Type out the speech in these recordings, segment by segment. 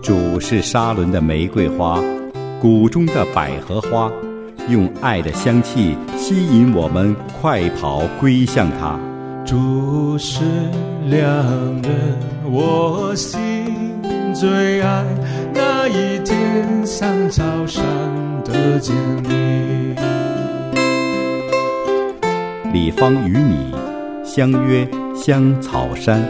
主是沙伦的玫瑰花，谷中的百合花，用爱的香气吸引我们快跑归向他。 主是良人，我心最爱，那一天像草上的坚立。 李芳与你相约香草山。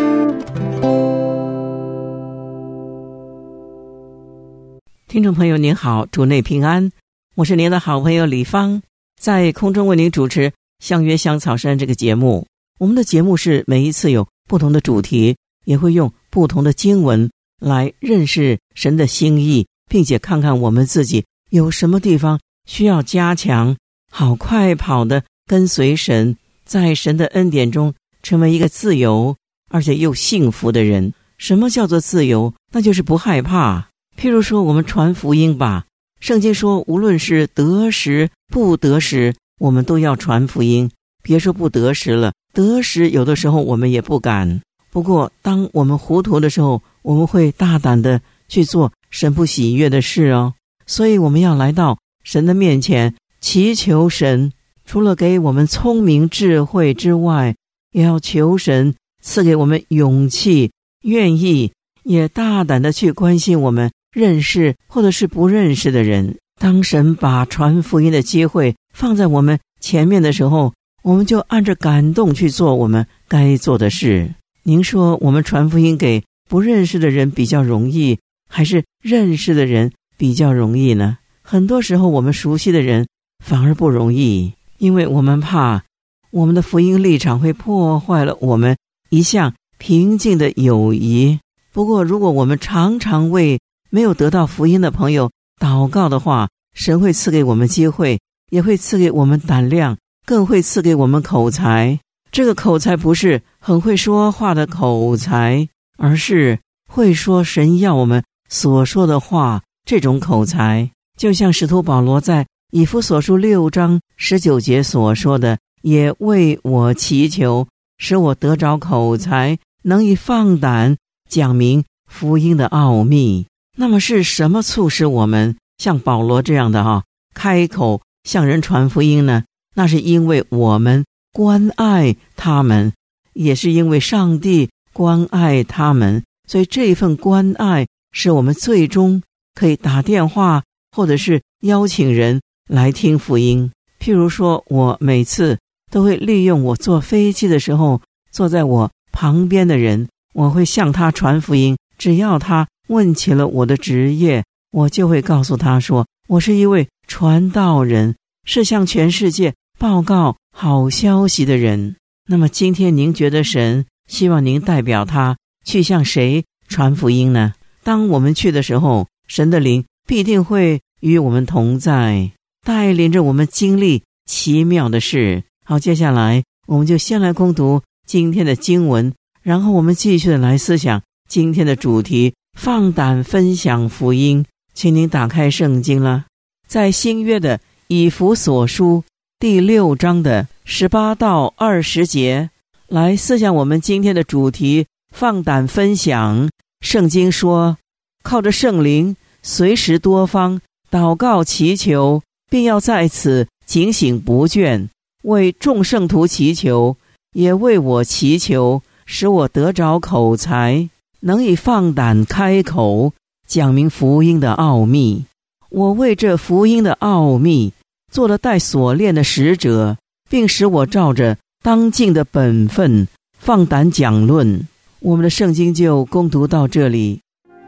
听众朋友您好，主内平安，我是您的好朋友李芳，在空中为您主持相约香草山这个节目。我们的节目是每一次有不同的主题，也会用不同的经文来认识神的心意，并且看看我们自己有什么地方需要加强，好快跑的跟随神，在神的恩典中成为一个自由而且又幸福的人。什么叫做自由？那就是不害怕。譬如说我们传福音吧，圣经说无论是得时不得时，我们都要传福音。别说不得时了，得时有的时候我们也不敢。不过当我们糊涂的时候，我们会大胆的去做神不喜悦的事哦。所以我们要来到神的面前，祈求神除了给我们聪明智慧之外，也要求神赐给我们勇气，愿意也大胆的去关心我们认识或者是不认识的人。当神把传福音的机会放在我们前面的时候，我们就按着感动去做我们该做的事。您说我们传福音给不认识的人比较容易，还是认识的人比较容易呢？很多时候我们熟悉的人反而不容易，因为我们怕我们的福音立场会破坏了我们一向平静的友谊。不过如果我们常常为没有得到福音的朋友祷告的话，神会赐给我们机会，也会赐给我们胆量，更会赐给我们口才。这个口才不是很会说话的口才，而是会说神要我们所说的话，这种口才。就像使徒保罗在以弗所书6章19节所说的，也为我祈求，使我得着口才，能以放胆讲明福音的奥秘。那么是什么促使我们像保罗这样的开口向人传福音呢？那是因为我们关爱他们，也是因为上帝关爱他们，所以这份关爱是我们最终可以打电话或者是邀请人来听福音。譬如说我每次都会利用我坐飞机的时候坐在我旁边的人，我会向他传福音。只要他问起了我的职业，我就会告诉他说，我是一位传道人，是向全世界报告好消息的人。那么今天您觉得神希望您代表他去向谁传福音呢？当我们去的时候，神的灵必定会与我们同在，带领着我们经历奇妙的事。好，接下来我们就先来攻读今天的经文，然后我们继续的来思想今天的主题，放胆分享福音。请您打开圣经了，在新约的以弗所书第6章的18到20节，来思想我们今天的主题，放胆分享。圣经说，靠着圣灵随时多方祷告祈求，并要在此警醒不倦，为众圣徒祈求，也为我祈求，使我得着口才，能以放胆开口讲明福音的奥秘。我为这福音的奥秘做了带锁链的使者，并使我照着当尽的本分放胆讲论。我们的圣经就攻读到这里。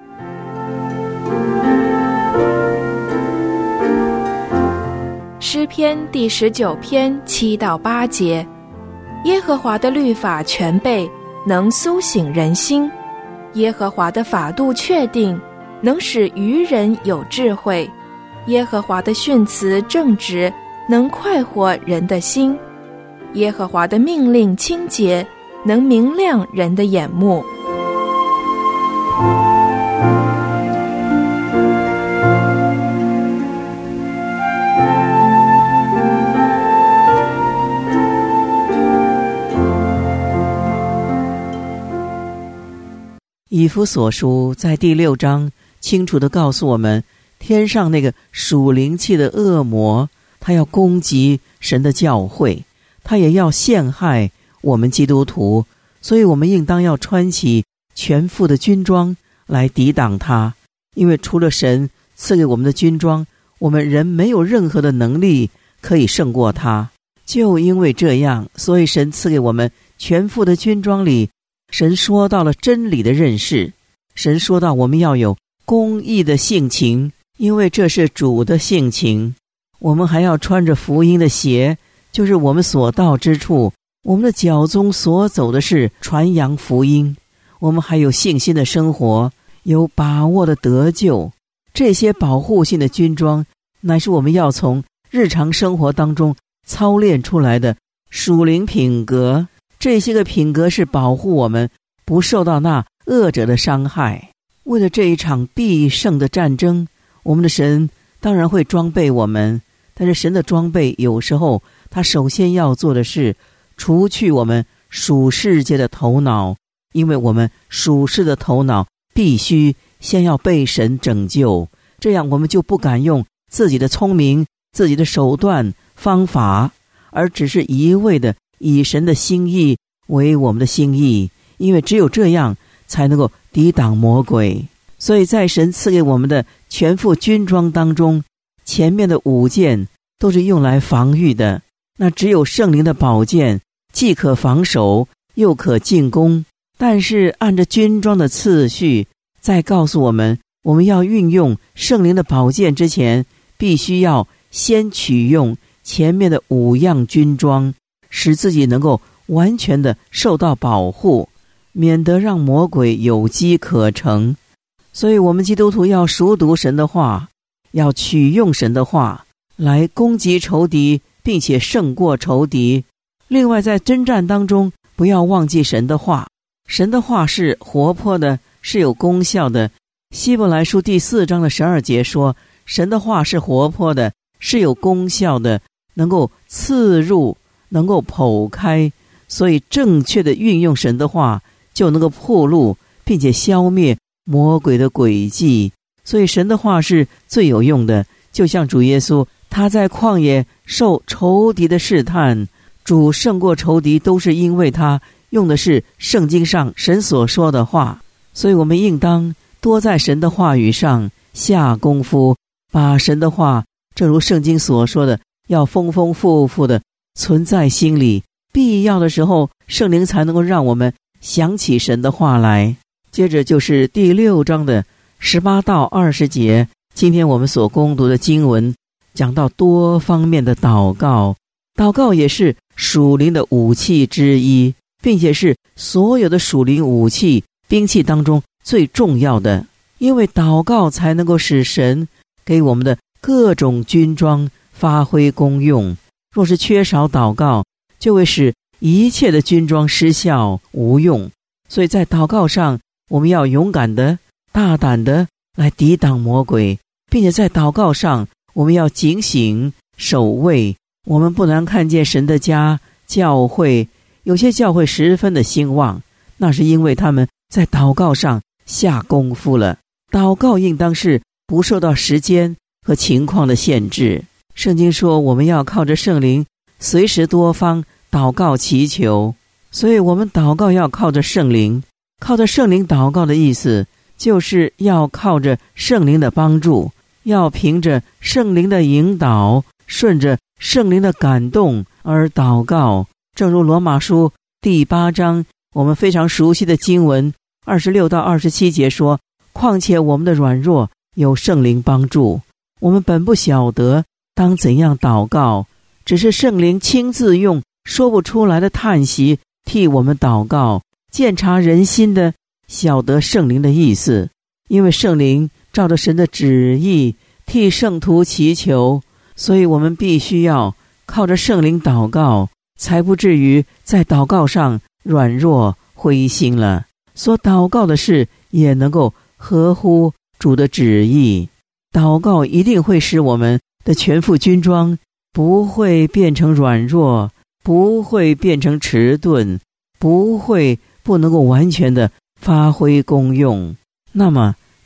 诗篇第19篇7到8节，耶和华的律法全备，能苏醒人心；耶和华的法度确定，能使愚人有智慧；耶和华的训词正直，能快活人的心；耶和华的命令清洁，能明亮人的眼目。 以弗所书在第6章清楚地告诉我们，天上那个属灵气的恶魔，他要攻击神的教会，他也要陷害我们基督徒，所以我们应当要穿起全副的军装来抵挡他。因为除了神赐给我们的军装，我们人没有任何的能力可以胜过他。就因为这样，所以神赐给我们全副的军装里，神说到了真理的认识，神说到我们要有公义的性情，因为这是主的性情。我们还要穿着福音的鞋，就是我们所到之处，我们的脚中所走的是传扬福音。我们还有信心的生活，有把握的得救。这些保护性的军装，乃是我们要从日常生活当中操练出来的属灵品格。这些个品格是保护我们不受到那恶者的伤害。为了这一场必胜的战争，我们的神当然会装备我们，但是神的装备有时候他首先要做的是除去我们属世界的头脑，因为我们属世的头脑必须先要被神拯救，这样我们就不敢用自己的聪明、自己的手段、方法，而只是一味的以神的心意为我们的心意，因为只有这样才能够抵挡魔鬼。所以在神赐给我们的全副军装当中，前面的5件都是用来防御的，那只有圣灵的宝剑，既可防守又可进攻。但是按着军装的次序，再告诉我们，我们要运用圣灵的宝剑之前，必须要先取用前面的5样军装，使自己能够完全的受到保护，免得让魔鬼有机可乘。所以我们基督徒要熟读神的话，要取用神的话来攻击仇敌，并且胜过仇敌。另外在征战当中，不要忘记神的话，神的话是活泼的，是有功效的。希伯来书第4章的12节说，神的话是活泼的，是有功效的，能够刺入，能够剖开。所以正确的运用神的话，就能够破路，并且消灭魔鬼的诡计。所以神的话是最有用的。就像主耶稣，他在旷野受仇敌的试探，主胜过仇敌，都是因为他用的是圣经上神所说的话。所以我们应当多在神的话语上下功夫，把神的话正如圣经所说的，要丰丰富富的存在心里，必要的时候圣灵才能够让我们想起神的话来。接着就是第6章的18到20节，今天我们所攻读的经文讲到多方面的祷告。祷告也是属灵的武器之一，并且是所有的属灵武器兵器当中最重要的，因为祷告才能够使神给我们的各种军装发挥功用。若是缺少祷告，就会使一切的军装失效无用。所以在祷告上，我们要勇敢的、大胆的来抵挡魔鬼，并且在祷告上我们要警醒守卫。我们不能看见神的家教会，有些教会十分的兴旺，那是因为他们在祷告上下功夫了。祷告应当是不受到时间和情况的限制。圣经说我们要靠着圣灵随时多方祷告祈求，所以我们祷告要靠着圣灵。靠着圣灵祷告的意思，就是要靠着圣灵的帮助，要凭着圣灵的引导，顺着圣灵的感动而祷告。正如罗马书第8章我们非常熟悉的经文26到27节说，况且我们的软弱有圣灵帮助，我们本不晓得当怎样祷告，只是圣灵亲自用说不出来的叹息替我们祷告，鉴察人心的晓得圣灵的意思。因为圣灵照着神的旨意替圣徒祈求，所以我们必须要靠着圣灵祷告，才不至于在祷告上软弱灰心了。所祷告的事也能够合乎主的旨意。祷告一定会使我们的全副军装不会变成软弱，不会变成迟钝，不能够完全的发挥功用。那么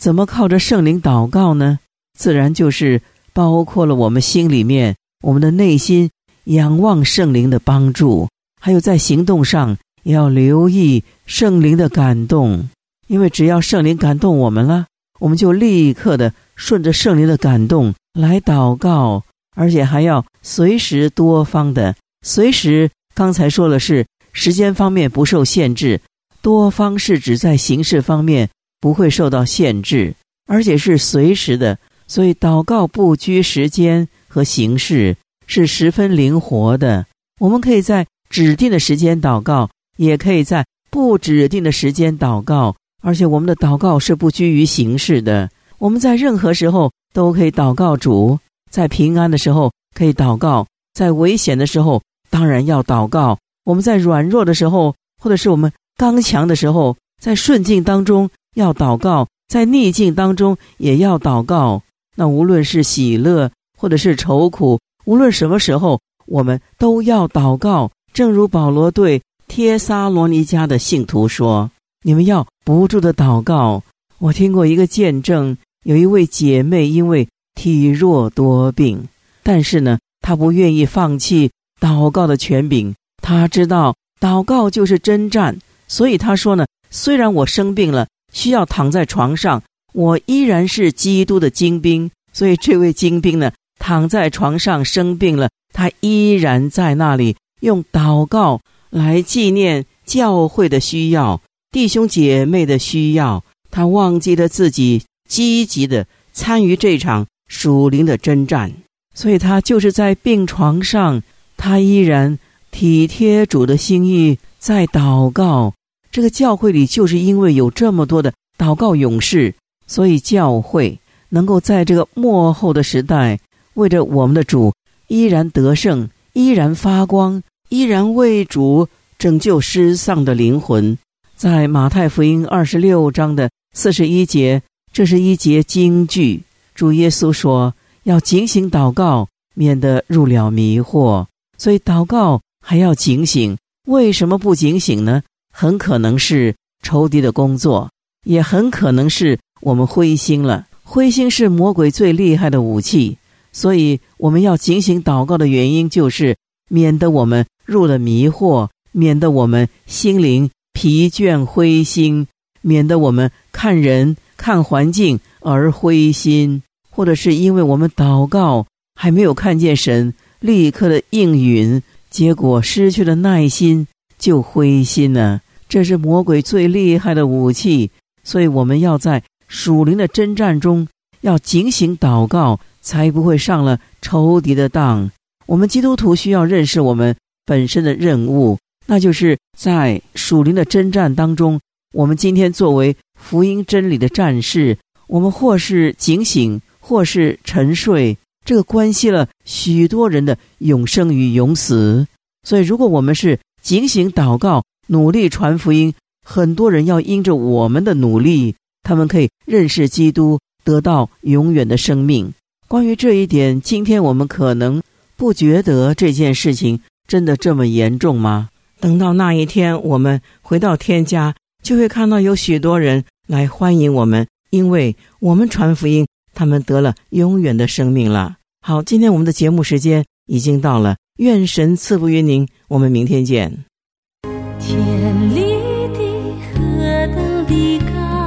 怎么靠着圣灵祷告呢？自然就是包括了我们心里面，我们的内心仰望圣灵的帮助，还有在行动上也要留意圣灵的感动。因为只要圣灵感动我们了，我们就立刻的顺着圣灵的感动来祷告，而且还要随时多方的，随时刚才说的是时间方面不受限制，多方是指在形式方面不会受到限制，而且是随时的。所以祷告不拘时间和形式，是十分灵活的。我们可以在指定的时间祷告，也可以在不指定的时间祷告，而且我们的祷告是不拘于形式的。我们在任何时候都可以祷告主，在平安的时候可以祷告，在危险的时候当然要祷告，我们在软弱的时候，或者是我们刚强的时候，在顺境当中要祷告，在逆境当中也要祷告。那无论是喜乐或者是愁苦，无论什么时候我们都要祷告。正如保罗对帖撒罗尼迦的信徒说，你们要不住的祷告。我听过一个见证，有一位姐妹因为体弱多病，但是呢她不愿意放弃祷告的权柄，她知道祷告就是征战，所以她说呢，虽然我生病了，需要躺在床上，我依然是基督的精兵。所以这位精兵呢，躺在床上生病了，他依然在那里用祷告来纪念教会的需要，弟兄姐妹的需要。他忘记了自己积极的参与这场属灵的征战，所以他就是在病床上，他依然体贴主的心意，在祷告。这个教会里就是因为有这么多的祷告勇士，所以教会能够在这个末后的时代，为着我们的主依然得胜，依然发光，依然为主拯救失丧的灵魂。在马太福音26章的41节，这是一节金句，主耶稣说要警醒祷告，免得入了迷惑。所以祷告还要警醒，为什么不警醒呢？很可能是仇敌的工作，也很可能是我们灰心了。灰心是魔鬼最厉害的武器，所以我们要警醒祷告的原因就是免得我们入了迷惑，免得我们心灵疲倦灰心，免得我们看人看环境而灰心，或者是因为我们祷告还没有看见神立刻的应允，结果失去了耐心就灰心了。这是魔鬼最厉害的武器，所以我们要在属灵的征战中要警醒祷告，才不会上了仇敌的当。我们基督徒需要认识我们本身的任务，那就是在属灵的征战当中，我们今天作为福音真理的战士，我们或是警醒，或是沉睡，这个关系了许多人的永生与永死。所以如果我们是警醒祷告，努力传福音，很多人要因着我们的努力，他们可以认识基督，得到永远的生命。关于这一点，今天我们可能不觉得这件事情真的这么严重吗？等到那一天我们回到天家，就会看到有许多人来欢迎我们，因为我们传福音，他们得了永远的生命了。好，今天我们的节目时间已经到了，愿神赐福于您，我们明天见。 天立地何等的高，